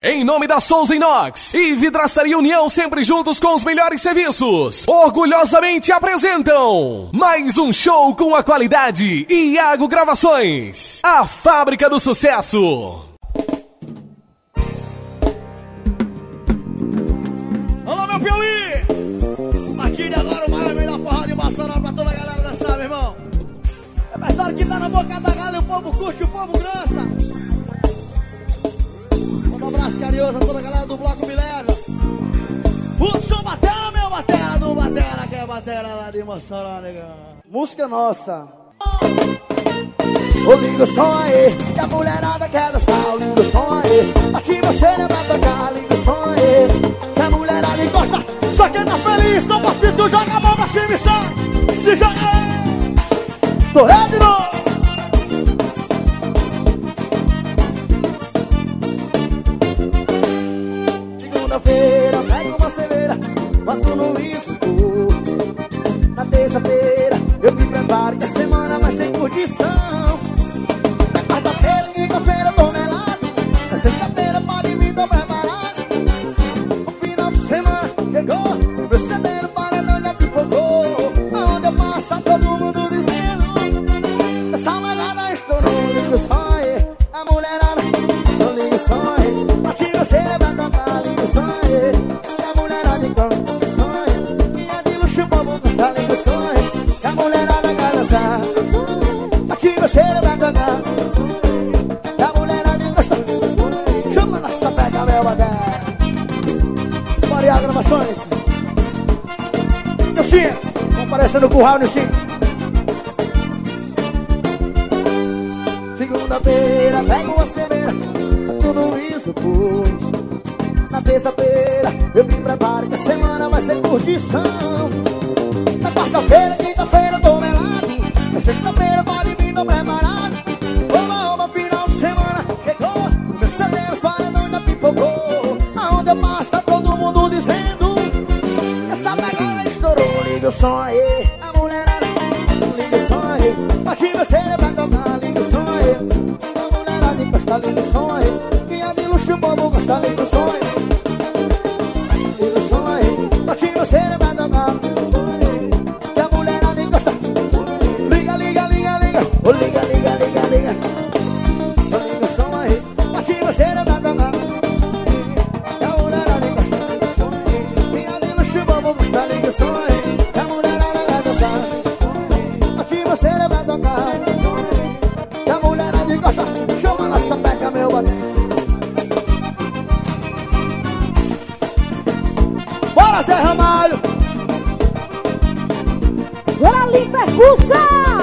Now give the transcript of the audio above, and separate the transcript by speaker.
Speaker 1: Em nome da Souza Inox e Vidraçaria União, sempre juntos com os melhores serviços, orgulhosamente apresentam mais um show com a qualidade Iago Gravações, a fábrica do sucesso.
Speaker 2: Alô, meu Piauí! A partir de agora o maravilha forró de Massoró pra toda a galera dançar, meu irmão. É verdade que tá na boca da galera e o povo curte, o povo dança. Um abraço carinhoso a toda a galera do Bloco Milena. O som batera, meu batera do batera, que é batera lá de Mossoró, negão. Música nossa. Ô, liga o som aí, que a mulherada quer dançar. Liga o som aí, ativa você, né, pra tocar. Liga o som aí, que a mulherada encosta. Só quem tá feliz, não precisa, joga a mão pra cima e sai. Se joga aí, toré de novo. Segunda-feira, pego uma cerveja, boto no escuro. Na terça-feira, eu me preparo que a semana vai ser curtição. Na quarta-feira, quinta-feira, eu tô melado. Na sexta-feira, pode vir, tô preparado. O final de semana chegou, meu cedeiro para não já pipocou. Aonde eu passo, tá todo mundo dizendo: essa mulherada estourou. Liga o som aí, a mulherada, não liga o som aí. Ativa você, vai tocar, liga o som aí. A mulherada encosta, liga o som aí. E é de luxo, o povo gosta, liga o som aí. A mulherada quer dançar, ativa você, vai tocar. A mulherada encosta, chama na sapeca, meu bagulho. Maria Gravações. Nilcinho, comparecendo com o Raul, Nilcinho. Segunda-feira, pego uma cerveja, tudo isso foi. Na terça-feira, eu me preparo que a semana vai ser curtição. Na quarta-feira, quinta-feira, eu tô melado. Na sexta-feira, pode vir, tô preparado. Oba, final de semana chegou. Meu cedeiro para não já pipocou. Aonde eu passo, tá todo mundo dizendo: essa pegada estourou. Liga o som aí, a mulherada, liga o som aí. Ativa você, vai tocar, liga o som aí. A mulherada encosta, liga o som aí. Quem é de luxo, o povo gosta, liga o som aí. Liga o som aí, ativa você, vai tocar. Que a mulherada encosta. Liga, liga, liga, liga. Ô, liga, liga, liga, liga. Só liga o som aí, ativa você, vai tocar. Que a mulherada encosta. Quem é de luxo, o povo gosta, liga o som aí. Que a mulherada vai dançar. Ativa você, vai tocar. Que a mulherada encosta. Chama na sapeca, meu bateu. Bora, Zé Ramalho!
Speaker 3: Bora ali, percussão!